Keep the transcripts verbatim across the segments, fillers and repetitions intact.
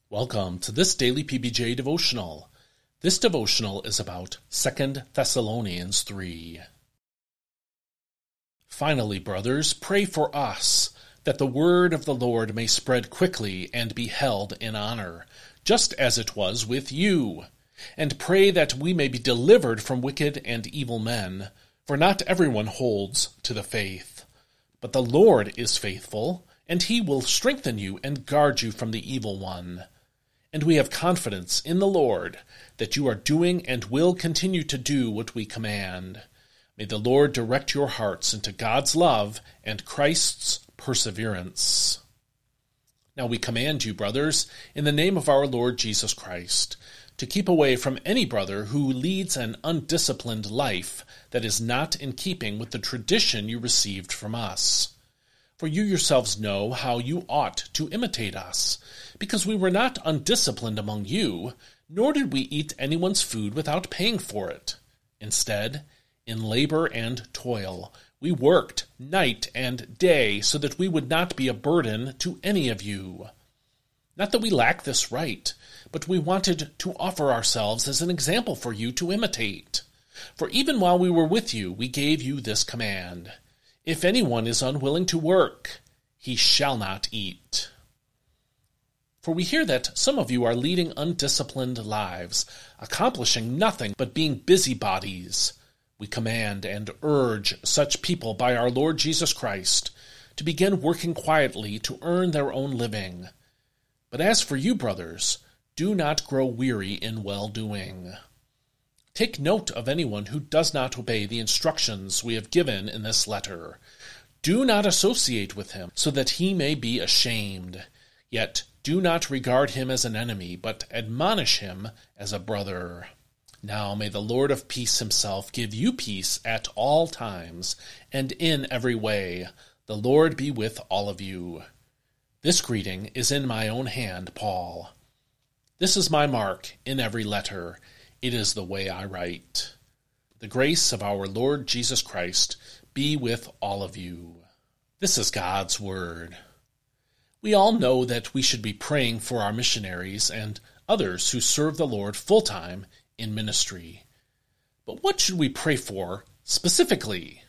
Welcome to this daily P B J devotional. This devotional is about Second Thessalonians three. Finally, brothers, pray for us, that the word of the Lord may spread quickly and be held in honor, just as it was with you. And pray that we may be delivered from wicked and evil men, for not everyone holds to the faith. But the Lord is faithful, and he will strengthen you and guard you from the evil one. And we have confidence in the Lord that you are doing and will continue to do what we command. May the Lord direct your hearts into God's love and Christ's perseverance. Now we command you, brothers, in the name of our Lord Jesus Christ, to keep away from any brother who leads an undisciplined life that is not in keeping with the tradition you received from us. For you yourselves know how you ought to imitate us, because we were not undisciplined among you, nor did we eat anyone's food without paying for it. Instead, in labor and toil, we worked night and day so that we would not be a burden to any of you. Not that we lack this right, but we wanted to offer ourselves as an example for you to imitate. For even while we were with you, we gave you this command: if anyone is unwilling to work, he shall not eat. For we hear that some of you are leading undisciplined lives, accomplishing nothing but being busybodies. We command and urge such people by our Lord Jesus Christ to begin working quietly to earn their own living. But as for you, brothers, do not grow weary in well-doing. Take note of anyone who does not obey the instructions we have given in this letter. Do not associate with him, so that he may be ashamed. Yet do not regard him as an enemy, but admonish him as a brother. Now may the Lord of peace himself give you peace at all times, and in every way. The Lord be with all of you. This greeting is in my own hand, Paul. This is my mark in every letter. It is the way I write. The grace of our Lord Jesus Christ be with all of you. This is God's word. We all know that we should be praying for our missionaries and others who serve the Lord full-time in ministry. But what should we pray for specifically?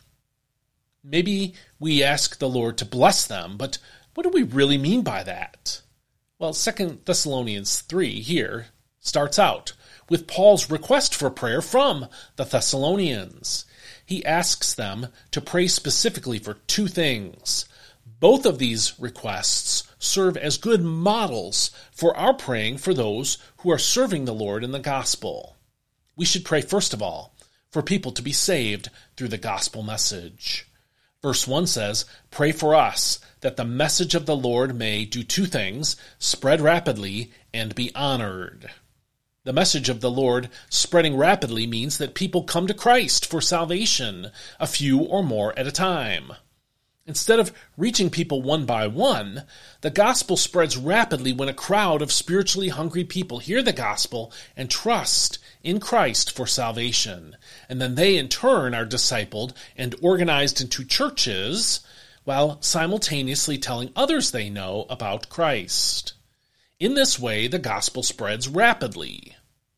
Maybe we ask the Lord to bless them, but what do we really mean by that? Well, Second Thessalonians three here starts out with Paul's request for prayer from the Thessalonians. He asks them to pray specifically for two things. Both of these requests serve as good models for our praying for those who are serving the Lord in the gospel. We should pray, first of all, for people to be saved through the gospel message. Verse one says, "Pray for us, that the message of the Lord may do two things, spread rapidly and be honored." The message of the Lord spreading rapidly means that people come to Christ for salvation, a few or more at a time. Instead of reaching people one by one, the gospel spreads rapidly when a crowd of spiritually hungry people hear the gospel and trust in Christ for salvation. And then they in turn are discipled and organized into churches while simultaneously telling others they know about Christ. In this way, the gospel spreads rapidly.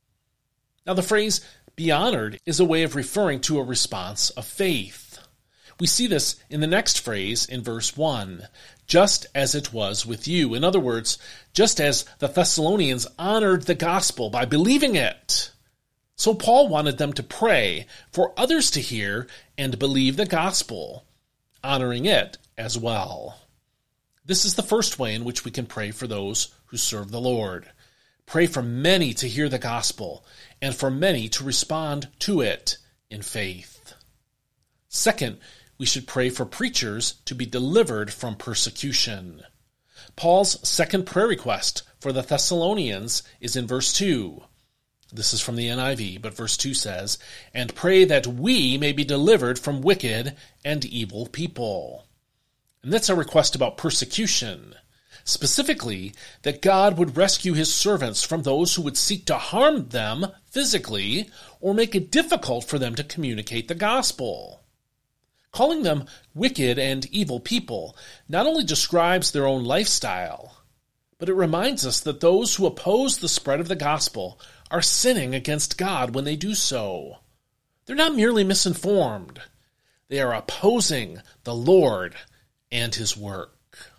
Now, the phrase "be honored" is a way of referring to a response of faith. We see this in the next phrase in verse one, just as it was with you. In other words, just as the Thessalonians honored the gospel by believing it, so Paul wanted them to pray for others to hear and believe the gospel, honoring it as well. This is the first way in which we can pray for those who serve the Lord. Pray for many to hear the gospel, and for many to respond to it in faith. Second, we should pray for preachers to be delivered from persecution. Paul's second prayer request for the Thessalonians is in verse two. This is from the N I V, but verse two says, "And pray that we may be delivered from wicked and evil people." And that's a request about persecution. Specifically, that God would rescue his servants from those who would seek to harm them physically or make it difficult for them to communicate the gospel. Calling them wicked and evil people not only describes their own lifestyle, But it reminds us that those who oppose the spread of the gospel are sinning against God when they do so. They're not merely misinformed. They are opposing the Lord and his work.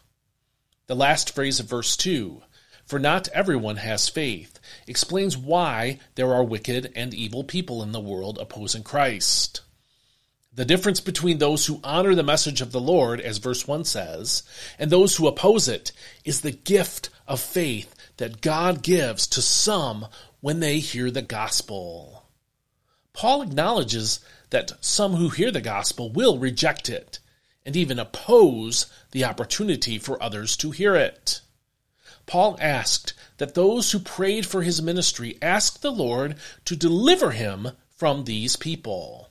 The last phrase of verse two, "For not everyone has faith," explains why there are wicked and evil people in the world opposing Christ. The difference between those who honor the message of the Lord, as verse one says, and those who oppose it is the gift of faith that God gives to some when they hear the gospel. Paul acknowledges that some who hear the gospel will reject it and even oppose the opportunity for others to hear it. Paul asked that those who prayed for his ministry ask the Lord to deliver him from these people.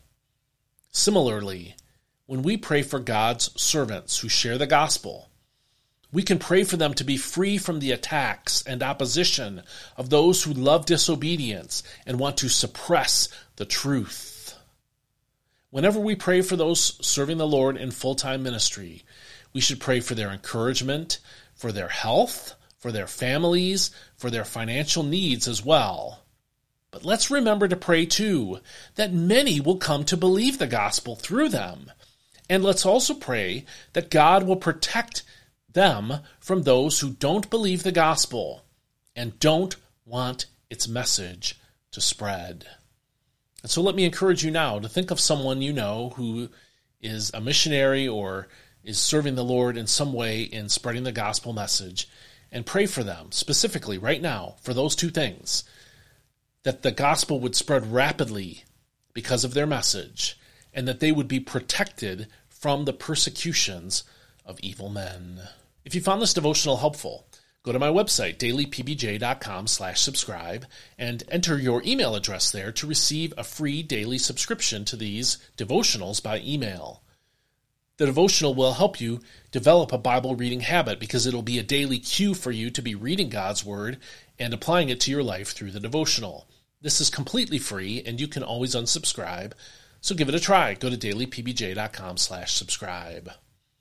Similarly, when we pray for God's servants who share the gospel, we can pray for them to be free from the attacks and opposition of those who love disobedience and want to suppress the truth. Whenever we pray for those serving the Lord in full-time ministry, we should pray for their encouragement, for their health, for their families, for their financial needs as well. But let's remember to pray, too, that many will come to believe the gospel through them. And let's also pray that God will protect them from those who don't believe the gospel and don't want its message to spread. And so let me encourage you now to think of someone you know who is a missionary or is serving the Lord in some way in spreading the gospel message, and pray for them specifically right now for those two things: that the gospel would spread rapidly because of their message, and that they would be protected from the persecutions of evil men. If you found this devotional helpful, go to my website, daily p b j dot com slash subscribe, and enter your email address there to receive a free daily subscription to these devotionals by email. The devotional will help you develop a Bible reading habit because it'll be a daily cue for you to be reading God's Word and applying it to your life through the devotional. This is completely free, and you can always unsubscribe, so give it a try. Go to daily p b j dot com slash subscribe.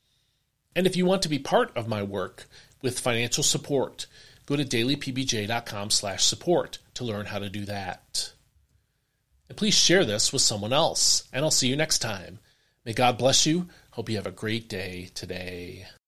And if you want to be part of my work with financial support, go to daily p b j dot com slash support to learn how to do that. And please share this with someone else, and I'll see you next time. May God bless you. Hope you have a great day today.